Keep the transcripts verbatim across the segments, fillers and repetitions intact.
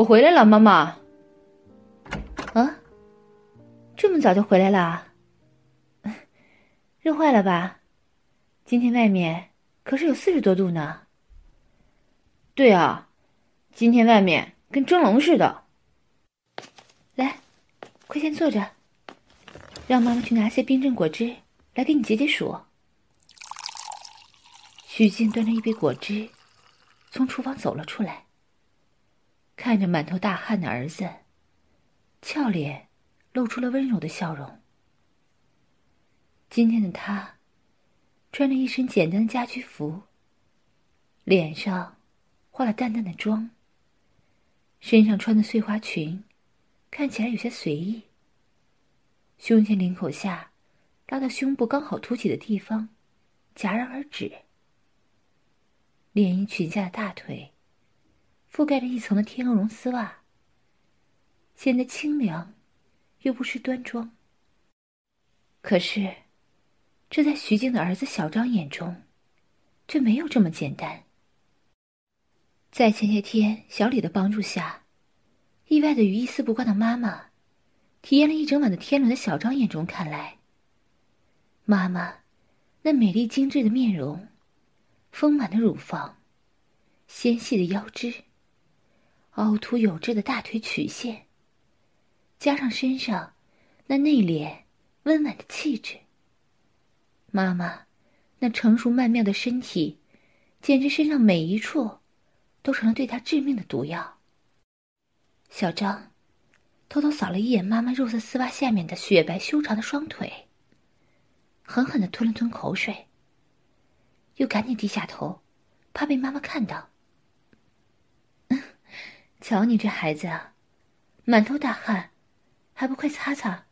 我回来了，妈妈。啊，这么早就回来了？热坏了吧？今天外面可是有四十多度呢。对啊，今天外面跟蒸笼似的。来，快先坐着，让妈妈去拿些冰镇果汁来给你解解暑。许静端着一杯果汁从厨房走了出来，看着满头大汗的儿子，俏脸露出了温柔的笑容。今天的他穿着一身简单的家居服，脸上化了淡淡的妆，身上穿的碎花裙看起来有些随意，胸前领口下拉到胸部刚好凸起的地方戛然而止，连衣裙下的大腿覆盖着一层的天鹅绒丝袜，显得清凉又不失端庄。可是这在徐静的儿子小张眼中却没有这么简单。在前些天小李的帮助下，意外的与一丝不挂的妈妈体验了一整晚的天伦的小张眼中看来，妈妈那美丽精致的面容，丰满的乳房，纤细的腰肢，凹凸有致的大腿曲线，加上身上那内敛温婉的气质，妈妈那成熟曼妙的身体，简直身上每一处都成了对她致命的毒药。小张偷偷扫了一眼妈妈肉色丝袜下面的雪白修长的双腿，狠狠地吞了吞口水，又赶紧低下头，怕被妈妈看到。瞧你这孩子啊，满头大汗，还不快擦擦？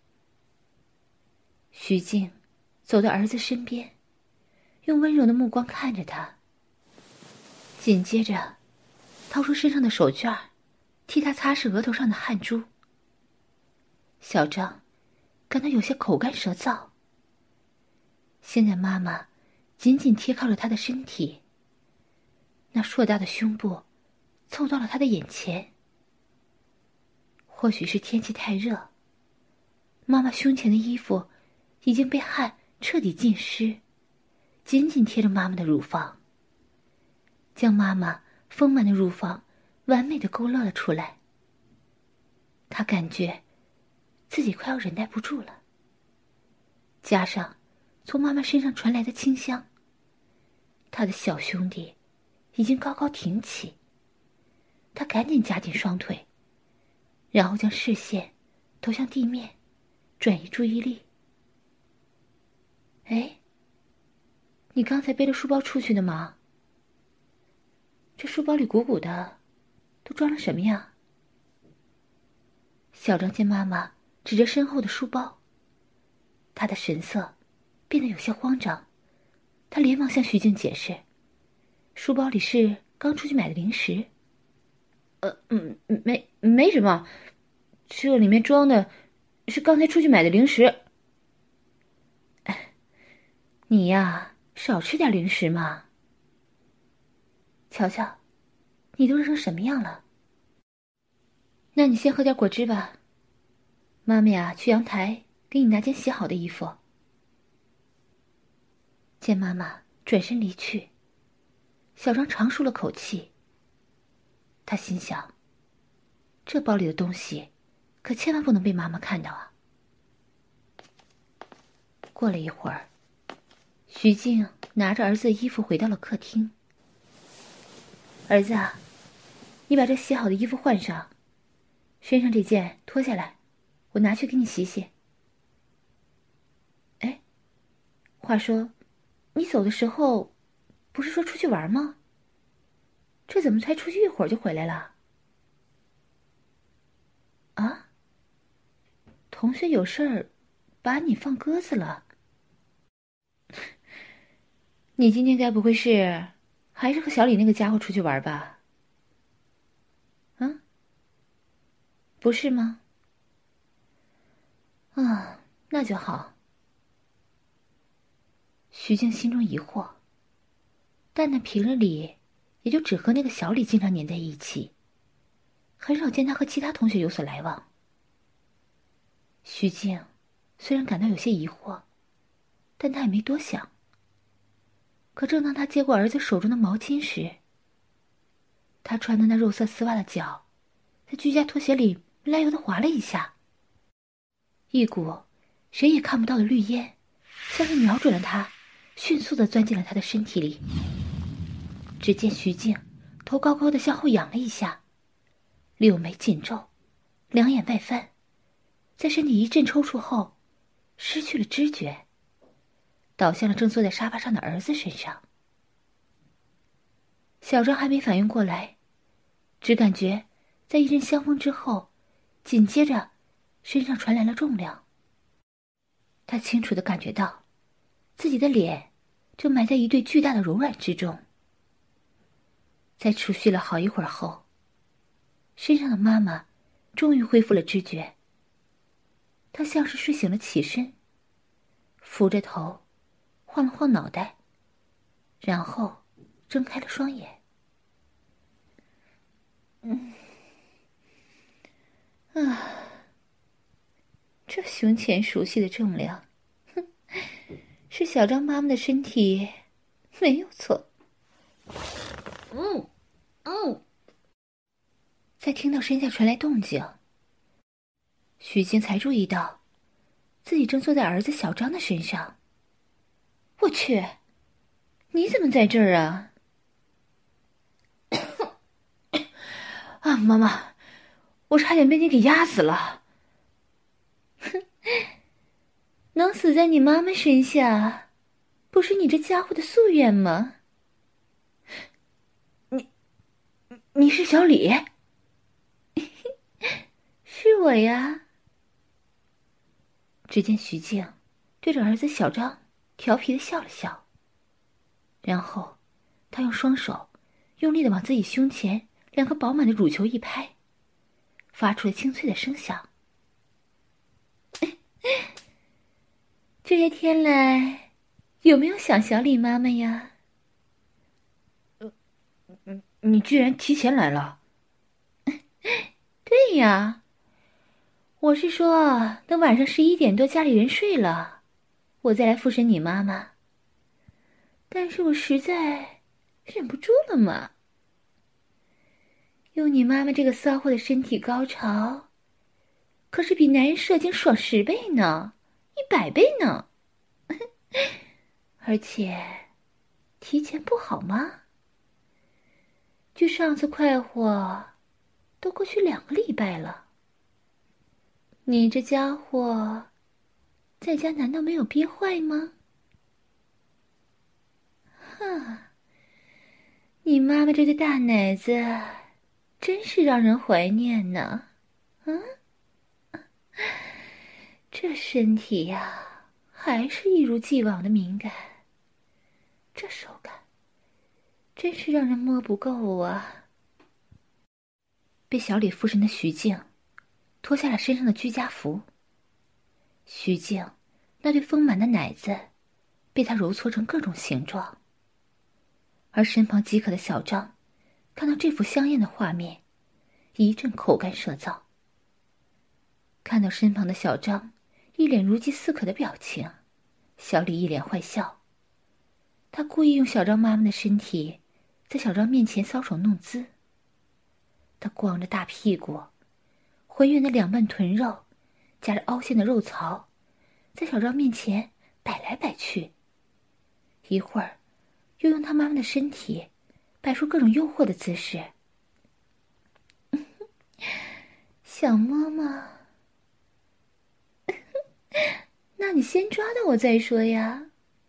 徐静走到儿子身边，用温柔的目光看着他，紧接着掏出身上的手绢，替他擦拭额头上的汗珠。小张感到有些口干舌燥，现在妈妈紧紧贴靠着他的身体，那硕大的胸部凑到了他的眼前。或许是天气太热，妈妈胸前的衣服已经被汗彻底浸湿，紧紧贴着妈妈的乳房，将妈妈丰满的乳房完美的勾勒了出来。他感觉自己快要忍耐不住了，加上从妈妈身上传来的清香，他的小兄弟已经高高挺起。他赶紧夹紧双腿，然后将视线投向地面，转移注意力。哎，你刚才背着书包出去的吗？这书包里鼓鼓的，都装了什么呀？小张见妈妈指着身后的书包，他的神色变得有些慌张，他连忙向徐静解释，书包里是刚出去买的零食。呃嗯，没没什么，这里面装的是刚才出去买的零食。哎，你呀，少吃点零食嘛。瞧瞧，你都热成什么样了？那你先喝点果汁吧。妈妈呀，去阳台给你拿件洗好的衣服。见妈妈转身离去，小张长舒了口气。他心想，这包里的东西可千万不能被妈妈看到啊。过了一会儿，徐静拿着儿子的衣服回到了客厅。儿子啊，你把这洗好的衣服换上，身上这件脱下来，我拿去给你洗洗。哎，话说你走的时候不是说出去玩吗？这怎么才出去一会儿就回来了？啊？同学有事儿把你放鸽子了？你今天该不会是还是和小李那个家伙出去玩吧？啊？不是吗？啊，那就好。徐静心中疑惑，但那平日里也就只和那个小李经常黏在一起， 很少见他和其他同学有所来往。徐静虽然感到有些疑惑，但他也没多想。可正当他接过儿子手中的毛巾时，他穿的那肉色丝袜的脚在居家拖鞋里没来由的滑了一下，一股谁也看不到的绿烟像是瞄准了他，迅速地钻进了他的身体里。只见徐静头高高的向后仰了一下，柳眉紧皱，两眼外翻，在身体一阵抽搐后失去了知觉，倒向了正坐在沙发上的儿子身上。小张还没反应过来，只感觉在一阵香风之后，紧接着身上传来了重量。他清楚地感觉到自己的脸正埋在一堆巨大的柔软之中。在持续了好一会儿后，身上的妈妈终于恢复了知觉。她像是睡醒了起身，扶着头晃了晃脑袋，然后睁开了双眼。嗯，啊，这胸前熟悉的重量，哼，是小张妈妈的身体，没有错。嗯嗯，在听到身下传来动静，徐静才注意到自己正坐在儿子小张的身上。我去，你怎么在这儿啊？啊，妈妈，我差点被你给压死了。哼，能死在你妈妈身下，不是你这家伙的夙愿吗？你，你是小李？是我呀。只见徐静对着儿子小张调皮的笑了笑，然后他用双手用力的往自己胸前两颗饱满的乳球一拍，发出了清脆的声响。这些天来有没有想小李妈妈呀？呃，你居然提前来了。对呀，我是说等晚上十一点多家里人睡了，我再来附身你妈妈。但是我实在忍不住了嘛。用你妈妈这个骚货的身体高潮，可是比男人射精爽十倍呢，一百倍呢。而且提前不好吗？距上次快活都过去两个礼拜了。你这家伙在家难道没有憋坏吗？哈，你妈妈这对大奶子真是让人怀念呢。嗯，这身体呀，还是一如既往的敏感，这手感真是让人摸不够啊。被小李附身的徐静脱下了身上的居家服，徐静那对丰满的奶子被他揉搓成各种形状。而身旁饥渴的小张看到这幅香艳的画面，一阵口干舌燥。看到身旁的小张一脸如饥似渴的表情，小李一脸坏笑。他故意用小张妈妈的身体在小张面前搔首弄姿。他光着大屁股，浑圆的两瓣臀肉夹着凹陷的肉槽，在小张面前摆来摆去。一会儿又用他妈妈的身体摆出各种诱惑的姿势。想摸吗？那你先抓到我再说呀。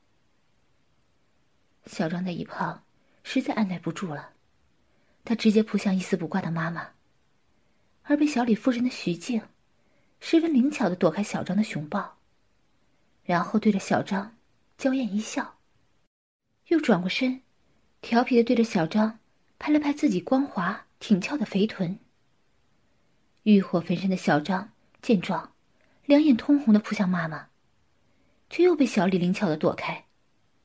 小张在一旁实在按耐不住了，他直接扑向一丝不挂的妈妈，而被小李附身的徐静十分灵巧地躲开小张的熊抱，然后对着小张娇艳一笑，又转过身调皮地对着小张拍了拍自己光滑挺翘的肥臀。欲火焚身的小张见状，两眼通红地扑向妈妈，却又被小李灵巧地躲开。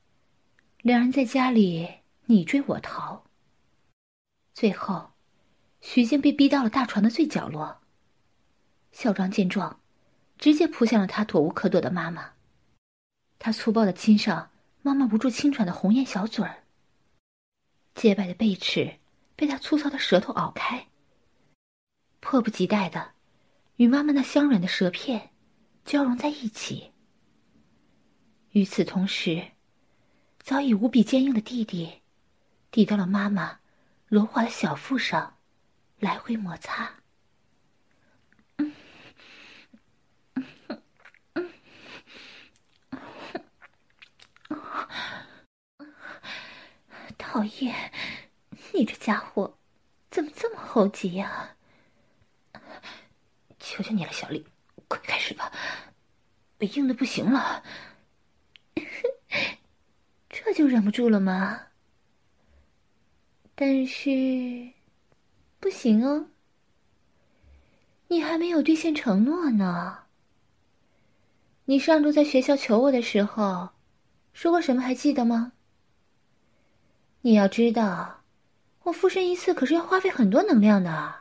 两人在家里你追我逃，最后徐静被逼到了大床的最角落。小张见状，直接扑向了他躲无可躲的妈妈。他粗暴地亲上妈妈不住轻喘的红艳小嘴儿，洁白的贝齿被他粗糙的舌头咬开，迫不及待地与妈妈那香软的舌片交融在一起。与此同时，早已无比坚硬的弟弟抵到了妈妈柔滑的小腹上，来回摩擦。讨厌，你这家伙怎么这么猴急呀？求求你了，小丽，快开始吧，我硬的不行了。这就忍不住了吗？但是不行哦，你还没有兑现承诺呢。你上周在学校求我的时候说过什么还记得吗？你要知道，我附身一次可是要花费很多能量的。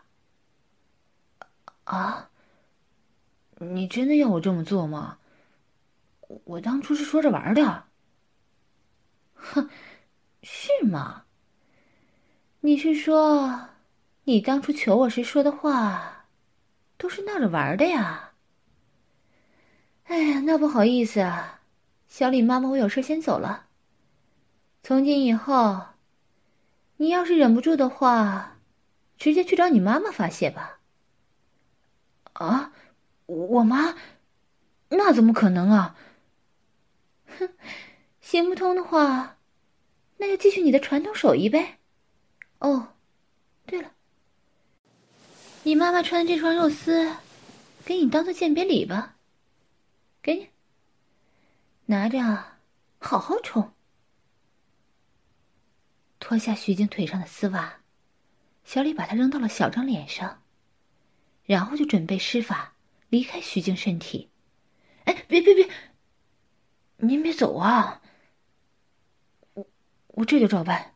啊？你真的要我这么做吗？我当初是说着玩的。哼，是吗？你是说，你当初求我时说的话，都是闹着玩的呀？哎呀，那不好意思啊，小李妈妈，我有事先走了。从今以后，你要是忍不住的话，直接去找你妈妈发泄吧。啊，我妈？那怎么可能啊？哼，行不通的话，那就继续你的传统手艺呗。哦，对了，你妈妈穿的这双肉丝，给你当做鉴别礼吧。给你，拿着，好好冲。脱下徐静腿上的丝袜，小李把它扔到了小张脸上，然后就准备施法离开徐静身体。哎，别别别，您别走啊！我我这就照办。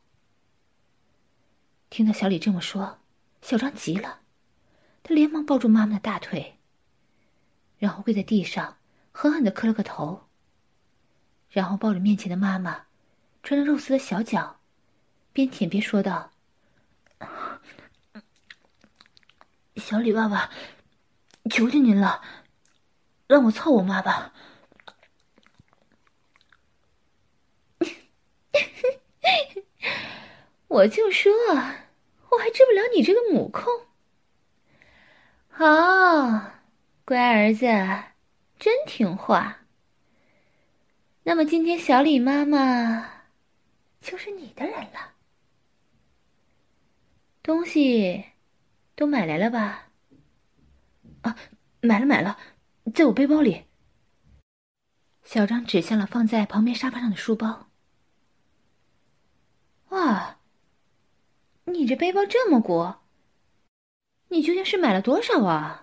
听到小李这么说，小张急了，他连忙抱住妈妈的大腿，然后跪在地上狠狠地磕了个头，然后抱着面前的妈妈穿着肉丝的小脚，边舔边说道：小李爸爸，求求您了，让我操我妈吧。我就说我还治不了你这个母控。好，乖儿子，真听话。那么今天小李妈妈就是你的人了。东西都买来了吧？啊，买了买了，在我背包里。小张指向了放在旁边沙发上的书包。哇，你这背包这么鼓，你究竟是买了多少啊？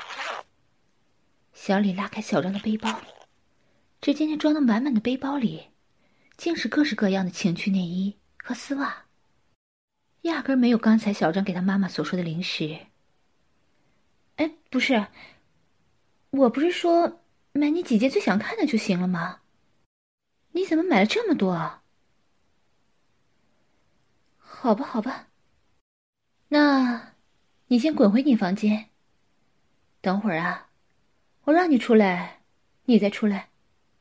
小李拉开小张的背包，只见那装得满满的背包里，竟是各式各样的情趣内衣和丝袜，压根没有刚才小张给他妈妈所说的零食。哎，不是，我不是说买你几件最想看的就行了吗？你怎么买了这么多啊？好吧，好吧，那你先滚回你房间。等会儿啊，我让你出来，你再出来。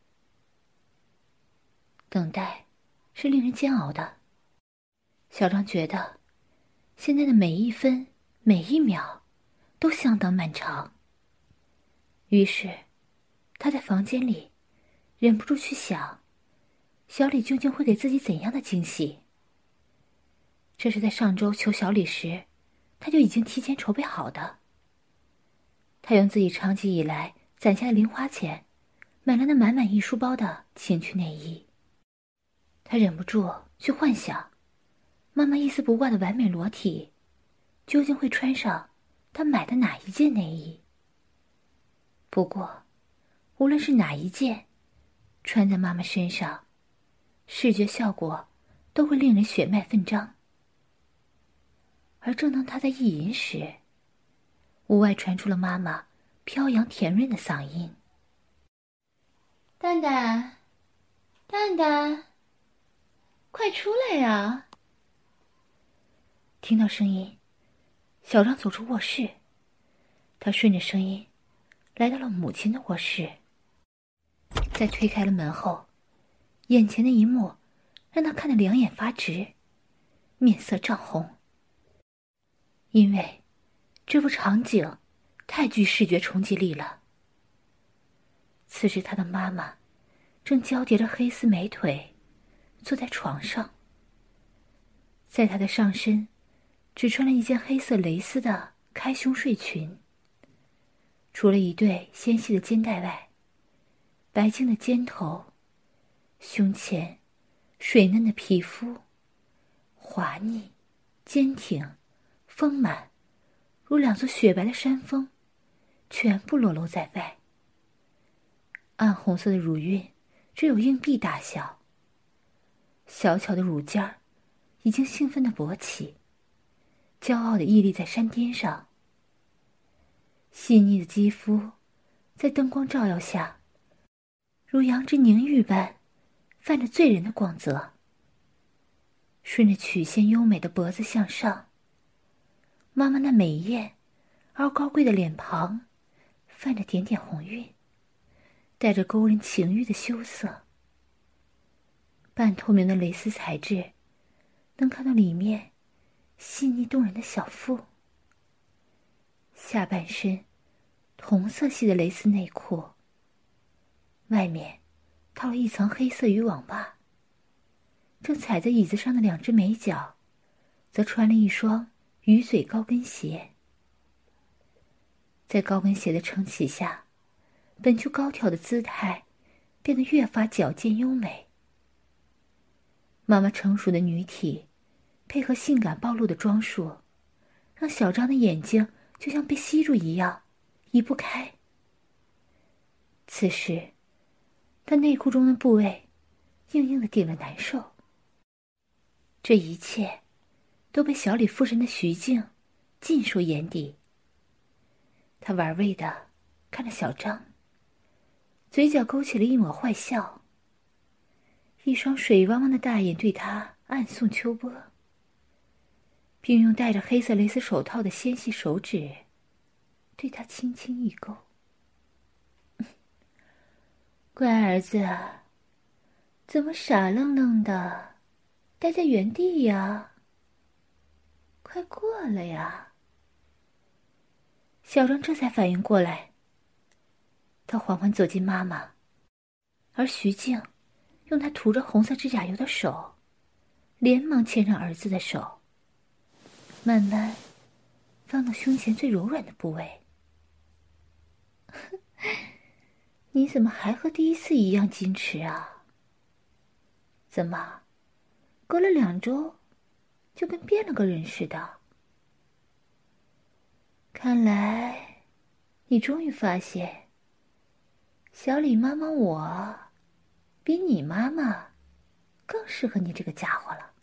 等待是令人煎熬的。小张觉得现在的每一分每一秒都相当漫长，于是他在房间里忍不住去想，小李究竟会给自己怎样的惊喜。这是在上周求小李时他就已经提前筹备好的。他用自己长期以来攒下的零花钱买了那满满一书包的情趣内衣。他忍不住去幻想妈妈一丝不挂的完美裸体究竟会穿上他买的哪一件内衣。不过无论是哪一件穿在妈妈身上，视觉效果都会令人血脉奋张。 而正当他在意淫时，屋外传出了妈妈飘扬甜润的嗓音：“蛋蛋，蛋蛋，快出来呀！”听到声音，小张走出卧室，他顺着声音来到了母亲的卧室。在推开了门后，眼前的一幕让他看得两眼发直，面色涨红。因为这幅场景太具视觉冲击力了。此时他的妈妈正交叠着黑丝美腿坐在床上，在她的上身只穿了一件黑色蕾丝的开胸睡裙，除了一对纤细的肩带外，白净的肩头、胸前水嫩的皮肤，滑腻、坚挺、丰满，如两座雪白的山峰，全部裸露在外。暗红色的乳晕只有硬币大小，小巧的乳尖儿已经兴奋地勃起，骄傲地屹立在山巅上。细腻的肌肤在灯光照耀下，如羊脂凝玉般泛着醉人的光泽。顺着曲线优美的脖子向上，妈妈那美艳而高贵的脸庞泛着点点红晕，带着勾人情欲的羞涩。半透明的蕾丝材质能看到里面细腻动人的小腹。下半身同色系的蕾丝内裤，外面套了一层黑色渔网袜。正踩在椅子上的两只美脚则穿了一双鱼嘴高跟鞋。在高跟鞋的撑起下，本就高挑的姿态变得越发矫健优美。妈妈成熟的女体配合性感暴露的装束，让小张的眼睛就像被吸住一样移不开。此时他内裤中的部位硬硬的顶了难受。这一切都被小李附身的徐静尽收眼底。他玩味地看着小张，嘴角勾起了一抹坏笑，一双水汪汪的大眼对他暗送秋波，并用戴着黑色蕾丝手套的纤细手指对他轻轻一勾。乖儿子，怎么傻愣愣的待在原地呀？快过来呀！小张这才反应过来，他缓缓走进妈妈，而徐静用他涂着红色指甲油的手连忙牵上儿子的手，慢慢放到胸前最柔软的部位。你怎么还和第一次一样矜持啊？怎么隔了两周就跟变了个人似的？看来你终于发现小李妈妈我比你妈妈更适合你这个家伙了。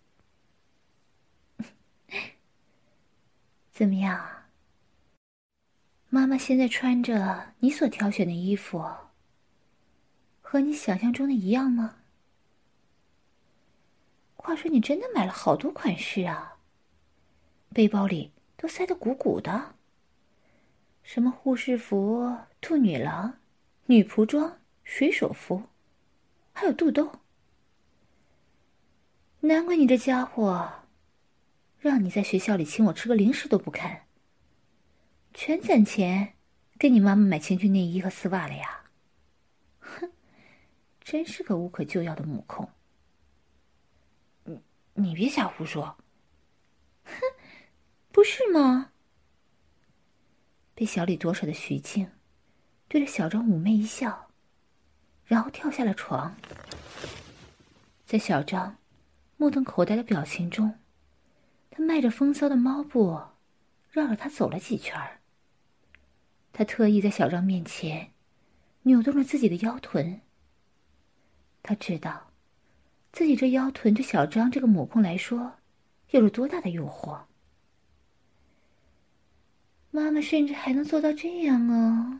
怎么样，妈妈现在穿着你所挑选的衣服和你想象中的一样吗？话说你真的买了好多款式啊，背包里都塞得鼓鼓的，什么护士服、兔女郎、女仆装、水手服，还有肚兜。难怪你这家伙让你在学校里请我吃个零食都不肯，全攒钱给你妈妈买情趣内衣和丝袜了呀。哼，真是个无可救药的母控。你你别瞎胡说。哼，不是吗？被小李夺手的徐静对着小张妩媚一笑，然后跳下了床。在小张目瞪口呆的表情中，他迈着风骚的猫步绕着他走了几圈。他特意在小张面前扭动着自己的腰臀。他知道自己这腰臀对小张这个母控来说有了多大的诱惑。 妈妈甚至还能做到这样啊！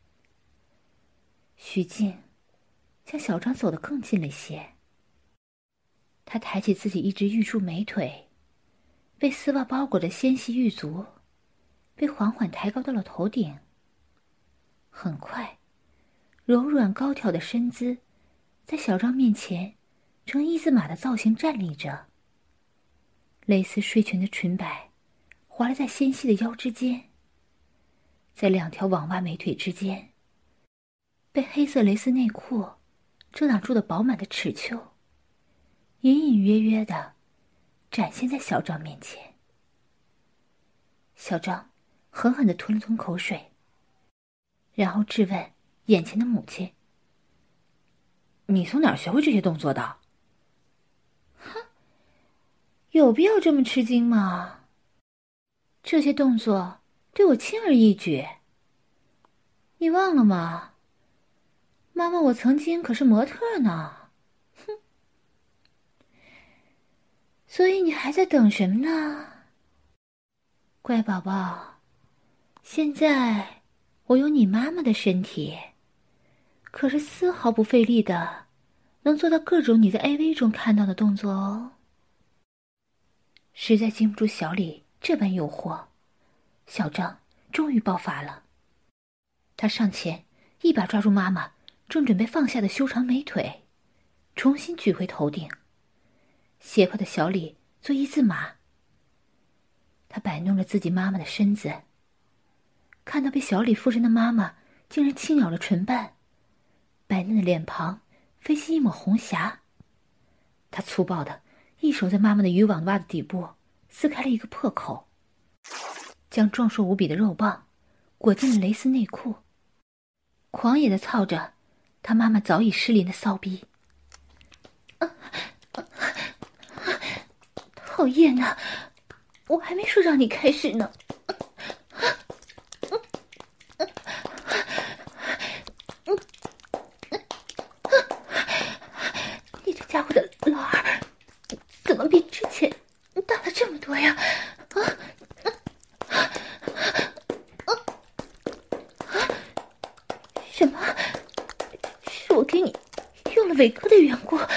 徐静向小张走得更近了些。他抬起自己一只玉柱美腿，被丝袜包裹着纤细玉足，被缓缓抬高到了头顶。很快，柔软高挑的身姿在小张面前呈一字马的造型站立着。蕾丝睡裙的裙摆滑落在纤细的腰之间，在两条网袜美腿之间，被黑色蕾丝内裤遮挡住的饱满的尺丘，隐隐约约地展现在小张面前。小张狠狠地吞了吞口水，然后质问眼前的母亲：“你从哪儿学会这些动作的？”“哼，有必要这么吃惊吗？这些动作对我轻而易举。你忘了吗？妈妈，我曾经可是模特呢。哼，所以你还在等什么呢？乖宝宝，现在我有你妈妈的身体，可是丝毫不费力的能做到各种你在 A V 中看到的动作哦。”实在经不住小李这般诱惑，小张终于爆发了。他上前一把抓住妈妈正准备放下的修长美腿，重新举回头顶，胁迫的小李做一字马。他摆弄着自己妈妈的身子，看到被小李附身的妈妈竟然轻咬着唇瓣，白嫩的脸庞飞起一抹红霞。他粗暴的一手在妈妈的渔网袜的底部撕开了一个破口，将壮硕无比的肉棒裹进了蕾丝内裤，狂野的操着他妈妈早已失灵的骚逼。啊啊啊、讨厌啊，我还没说让你开始呢。你这家伙的老二怎么比之前大了这么多呀？啊啊啊啊！什么？是我给你用了伟哥的缘故啊？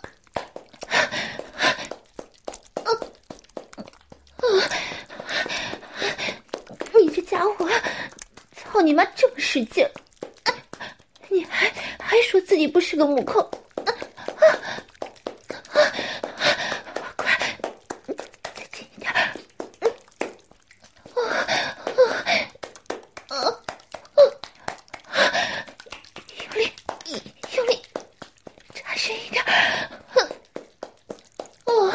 你这家伙，操你妈这么使劲，你还还说自己不是个母控，快再近一点，用力用力，扎深一点，哦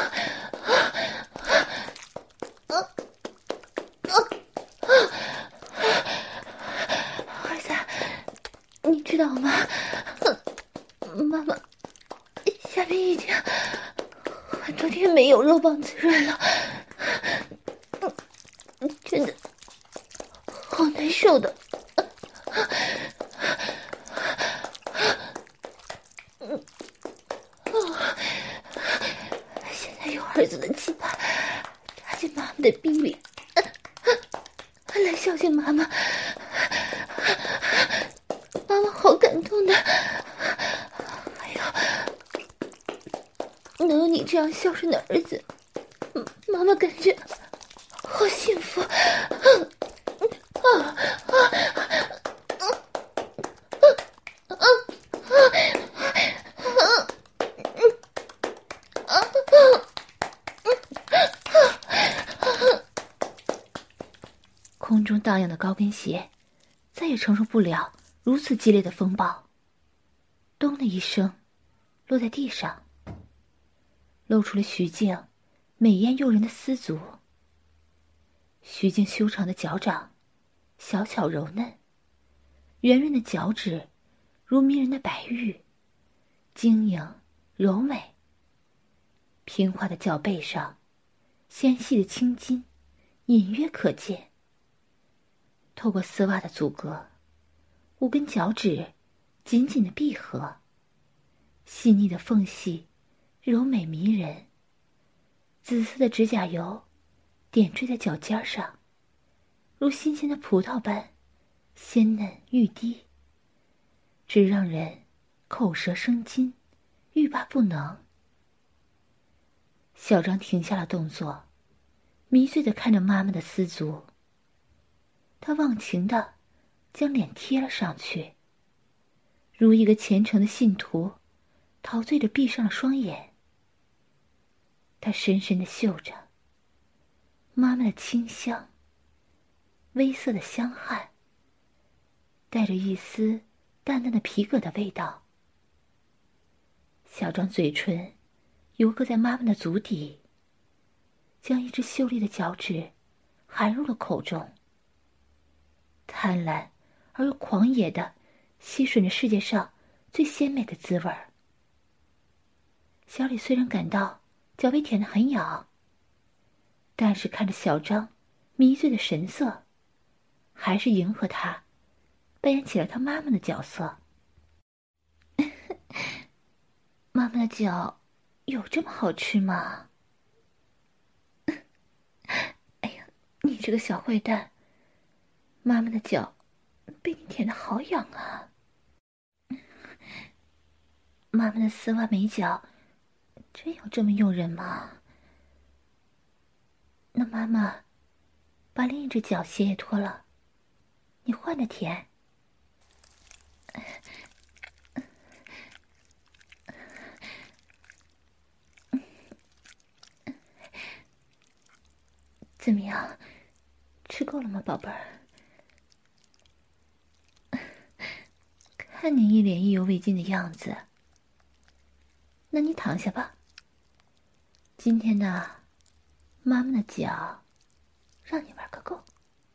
儿子，你知道吗？妈妈下面已经很多天没有肉棒滋润了，真的好难受的。现在有儿子的鸡巴插进妈妈的逼里，来孝敬妈妈，妈妈好感动的。还有，能有你这样孝顺的儿子，妈妈感觉好幸福。啊啊空中荡漾的高跟鞋再也承受不了如此激烈的风暴，咚的一声落在地上，露出了徐静美艳诱人的丝足。徐静修长的脚掌小巧柔嫩，圆润的脚趾如迷人的白玉，晶莹柔美。平滑的脚背上纤细的青筋隐约可见，透过丝袜的阻隔，五根脚趾紧紧的闭合，细腻的缝隙柔美迷人。紫色的指甲油点缀在脚尖上， 如新鲜的葡萄般鲜嫩欲滴，只让人口舌生津，欲罢不能。小张停下了动作，迷醉地看着妈妈的丝足。他忘情地将脸贴了上去，如一个虔诚的信徒，陶醉着闭上了双眼。他深深地嗅着妈妈的清香，微涩的香汗，带着一丝淡淡的皮革的味道。小张嘴唇游搁在妈妈的足底，将一只秀丽的脚趾含入了口中，贪婪而又狂野地吸吮着世界上最鲜美的滋味儿。小李虽然感到脚被舔得很痒，但是看着小张迷醉的神色，还是迎合他，扮演起了他妈妈的角色。妈妈的脚有这么好吃吗？哎呀，你这个小坏蛋，妈妈的脚被你舔得好痒啊！妈妈的丝袜美脚真有这么诱人吗？那妈妈把另一只脚鞋也脱了，你换着舔。怎么样，吃够了吗，宝贝儿？看你一脸意犹未尽的样子，那你躺下吧。今天呢，妈妈的脚让你玩个够。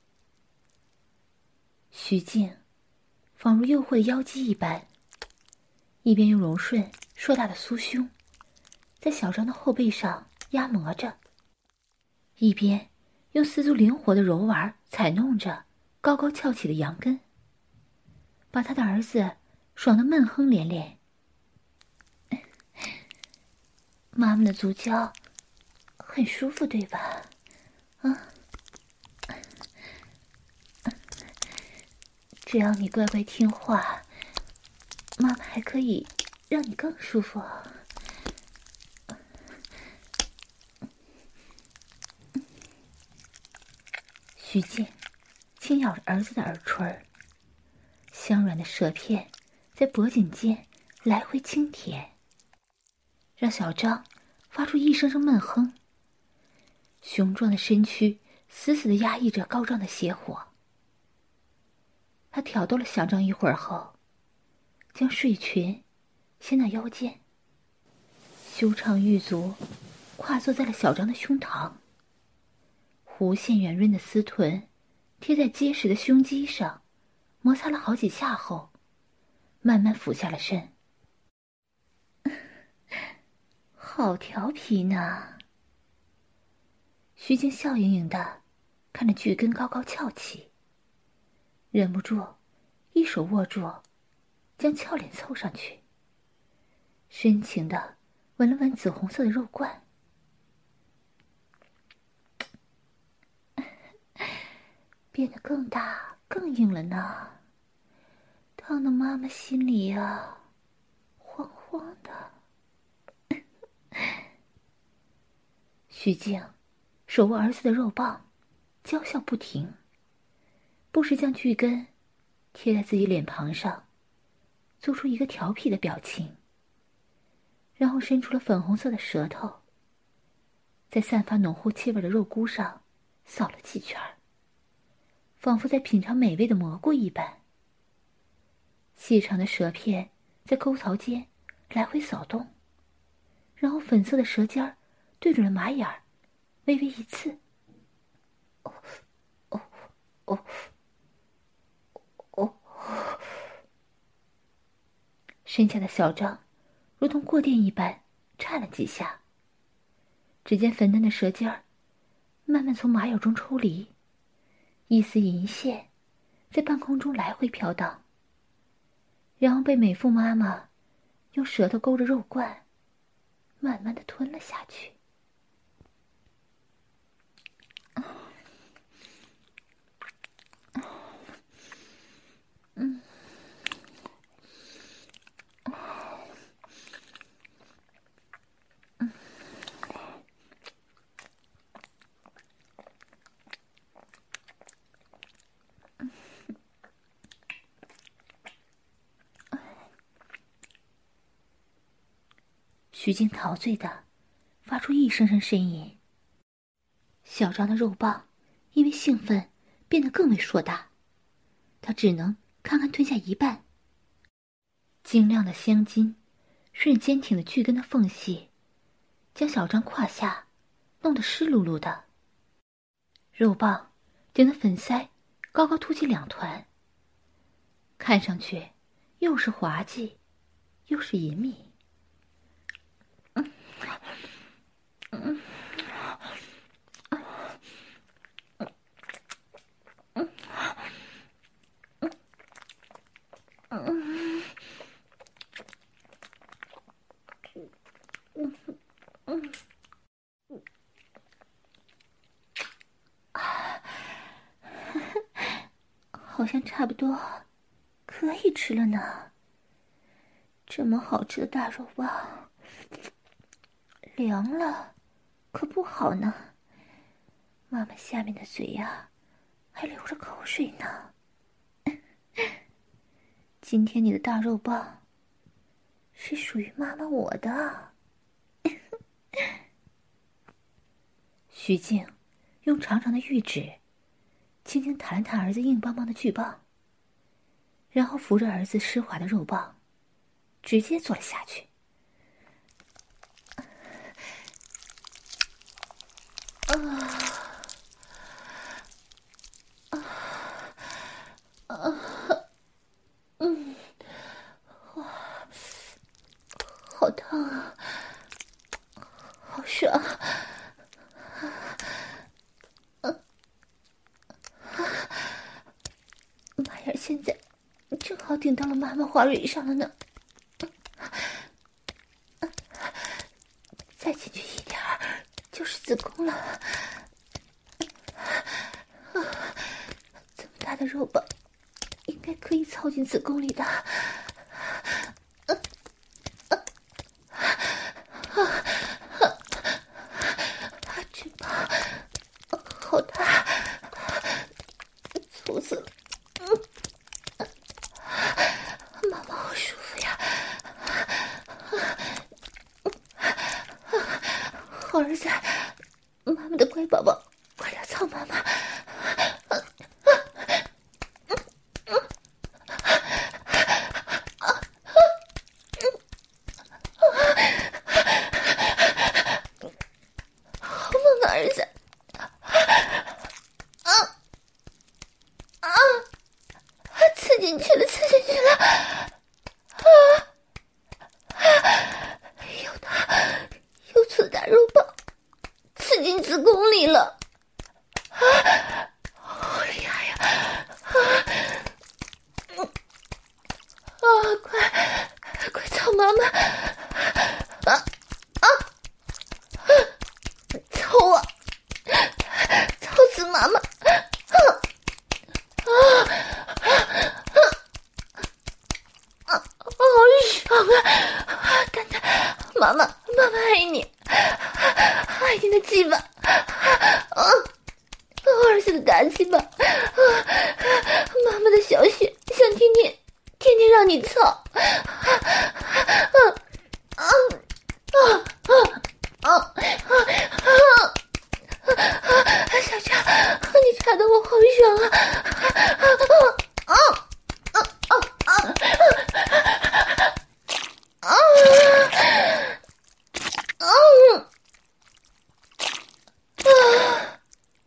徐静仿如诱惑的妖姬一般，一边用柔顺硕大的酥胸在小张的后背上压磨着，一边用丝足灵活的揉玩踩弄着高高翘起的羊根，把他的儿子爽得闷哼连连。妈妈的足胶很舒服，对吧？啊，只要你乖乖听话，妈妈还可以让你更舒服。徐静轻咬着儿子的耳垂，香软的舌片在脖颈间来回轻舔，让小张发出一声声闷哼。雄壮的身躯死死地压抑着高涨的血火。他挑逗了小张一会儿后，将睡裙掀到腰间，修长玉足跨坐在了小张的胸膛，弧线圆润的丝臀贴在结实的胸肌上，摩擦了好几下后，慢慢俯下了身。好调皮呢。徐静笑盈盈的看着巨根高高翘起，忍不住一手握住，将俏脸凑上去，深情的闻了闻紫红色的肉冠。变得更大更硬了呢，烫得妈妈心里啊慌慌的。徐静手握儿子的肉棒，娇笑不停，不时将巨根贴在自己脸庞上，做出一个调皮的表情，然后伸出了粉红色的舌头，在散发浓厚气味的肉菇上扫了几圈，仿佛在品尝美味的蘑菇一般。细长的舌片在沟槽间来回扫动，然后粉色的舌尖对准了马眼儿，微微一刺。哦哦哦哦！身下的小张如同过电一般颤了几下，只见粉嫩的舌尖儿慢慢从马眼中抽离，一丝银线在半空中来回飘荡，然后被美妇妈妈用舌头勾着肉冠，慢慢的吞了下去。 徐静陶醉的发出一声声呻吟。小张的肉棒因为兴奋变得更为硕大，他只能堪堪吞下一半。晶亮的香筋顺坚挺的巨根的缝隙，将小张胯下弄得湿漉漉的。肉棒顶的粉腮高高凸起两团，看上去又是滑稽又是隐秘。嗯嗯嗯嗯嗯好像差不多可以吃了呢。这么好吃的大肉棒，凉了可不好呢。妈妈下面的嘴呀，还流着口水呢。今天你的大肉棒是属于妈妈我的。徐静用长长的玉指轻轻弹弹儿子硬邦邦的巨棒，然后扶着儿子湿滑的肉棒直接坐了下去。啊啊啊嗯，哇，好烫啊，好爽啊！妈呀，现在正好顶到了妈妈花蕊上了呢。再进去一点儿就是子宫了。这么大的肉棒应该可以操进子宫里的。真棒，好大，粗死了。妈妈好舒服呀。好儿子，妈妈的乖宝宝，快点操妈妈。好猛啊，儿子。啊啊刺进去了，刺进去了。啊又大又粗的大肉棒刺进子宫里了。啊，好厉害呀！啊，嗯，啊，快快操妈妈！啊啊啊！操我！操死妈妈！啊啊啊啊！好爽啊！蛋蛋，妈妈，妈妈爱你，爱你的鸡巴！啊！儿子的大鸡巴！啊！妈妈的小穴想天天天天让你操！啊啊啊啊啊啊啊！小强，你插得我好爽啊！啊啊啊啊啊啊！啊！啊！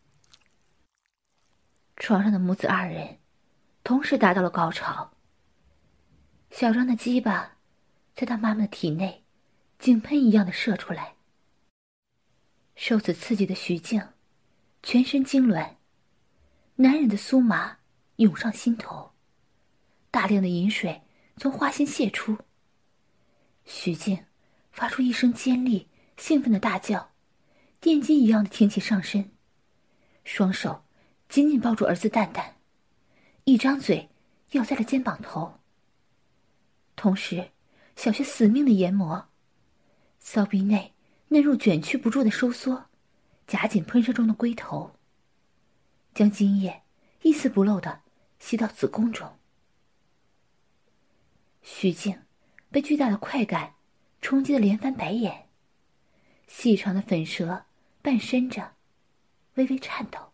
床上的母子二人同时达到了高潮。小张的鸡巴在他妈妈的体内井喷一样的射出来。受此刺激的徐静全身痉挛，男人的酥麻涌上心头，大量的饮水从花心泄出。徐静发出一声尖利兴奋的大叫，电击一样的挺起上身，双手紧紧抱住儿子蛋蛋，一张嘴咬在了肩膀头，同时小穴死命的研磨，骚逼内嫩肉卷曲不住的收缩，夹紧喷射中的龟头，将精液一丝不漏的吸到子宫中。徐静被巨大的快感冲击的连翻白眼，细长的粉舌半伸着，微微颤抖。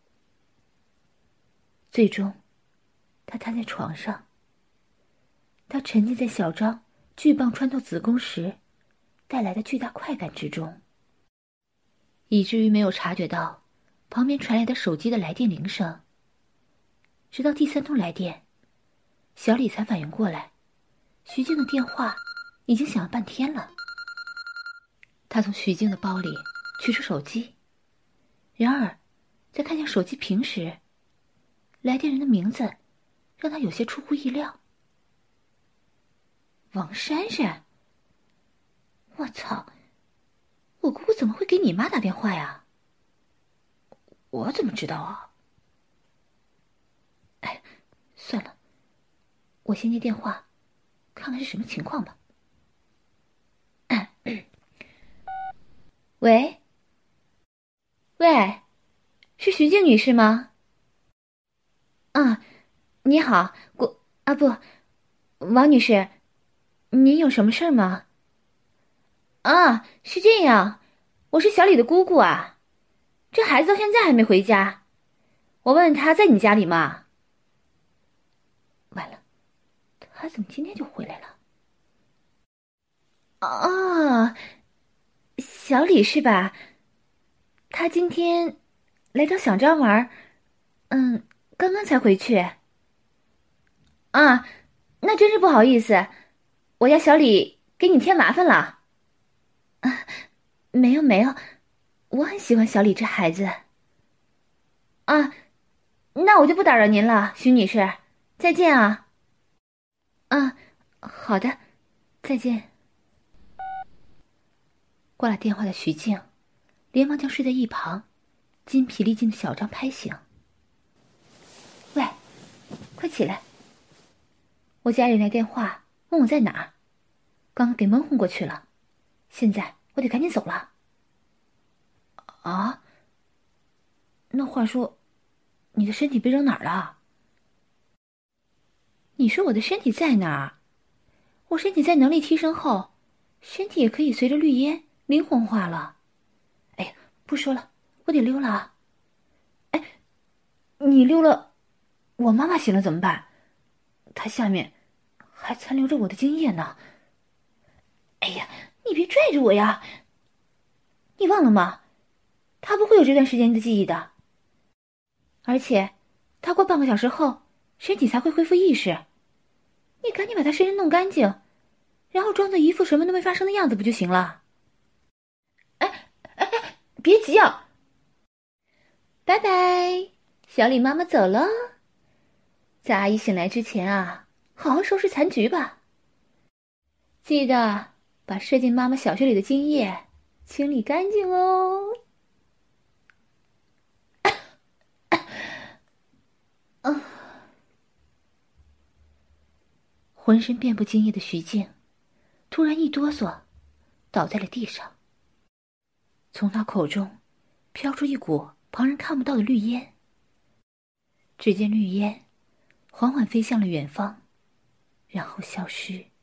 最终，他瘫在床上。他沉浸在小张巨棒穿透子宫时带来的巨大快感之中，以至于没有察觉到旁边传来的手机的来电铃声。直到第三通来电，小李才反应过来，徐静的电话已经响了半天了。他从徐静的包里取出手机，然而在看向手机屏时，来电人的名字让他有些出乎意料。王珊珊。我操，我姑姑怎么会给你妈打电话呀？我怎么知道啊？哎，算了，我先接电话，看看是什么情况吧。喂，喂，是徐静女士吗？啊，你好，姑啊不，王女士，您有什么事吗？啊，是这样，我是小李的姑姑啊，这孩子到现在还没回家，我问问他在你家里吗？完了，他怎么今天就回来了？哦，小李是吧？他今天来找小张玩，嗯，刚刚才回去。啊，那真是不好意思，我家小李给你添麻烦了。啊，没有没有，我很喜欢小李这孩子。啊，那我就不打扰您了，徐女士，再见啊。啊，好的，再见。挂了电话的徐静连忙将睡在一旁筋疲力尽的小张拍醒。喂，快起来，我家人来电话问我在哪儿，刚刚给蒙混过去了，现在我得赶紧走了。啊？那话说，你的身体被扔哪儿了？你说我的身体在哪儿？我身体在能力提升后，身体也可以随着绿烟灵魂化了。哎呀，不说了，我得溜了啊。哎，你溜了，我妈妈醒了怎么办？她下面还残留着我的精液呢。哎呀，你别拽着我呀！你忘了吗？她不会有这段时间的记忆的。而且，她过半个小时后，身体才会恢复意识。你赶紧把她身上弄干净，然后装作一副什么都没发生的样子不就行了？哎哎哎，别急啊！拜拜，小李妈妈走了。在阿姨醒来之前啊，好好收拾残局吧。记得把射进妈妈小穴里的精液清理干净哦。啊！浑身遍布精液的徐静突然一哆嗦，倒在了地上。从他口中飘出一股旁人看不到的绿烟。只见绿烟缓缓飞向了远方，然后消失。